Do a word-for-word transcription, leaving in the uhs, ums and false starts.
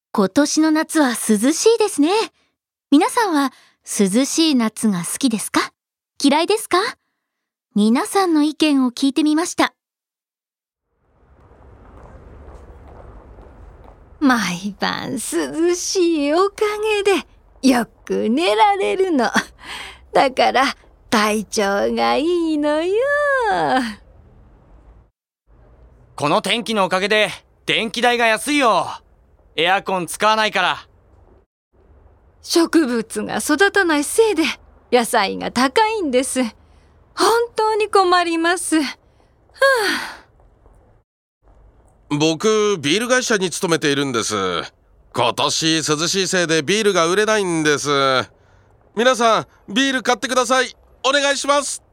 今年の夏は涼しいですね。皆さんは涼しい夏が好きですか？嫌いですか？皆さんの意見を聞いてみました。 毎晩涼しいおかげでよく寝られるの。だから体調がいいのよ。 この天気のおかげで電気代が安いよ。エアコン使わないから。 植物が育たないせいで野菜が高いんです。本当に困ります。はあ、僕ビール会社に勤めているんです。今年涼しいせいでビールが売れないんです。皆さんビール買ってください。お願いします。